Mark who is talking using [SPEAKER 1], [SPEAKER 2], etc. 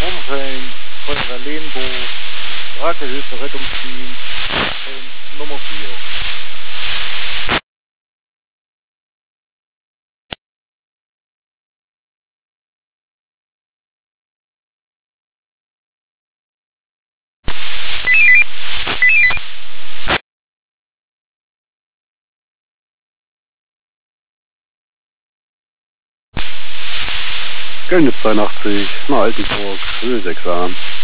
[SPEAKER 1] Umfällen, Feuerwehr Lehnbo, Ratehilfe, Rettungsdienst, Nummer 4.
[SPEAKER 2] Gelnitz 82, nach Altenburg, Höhe 6 an.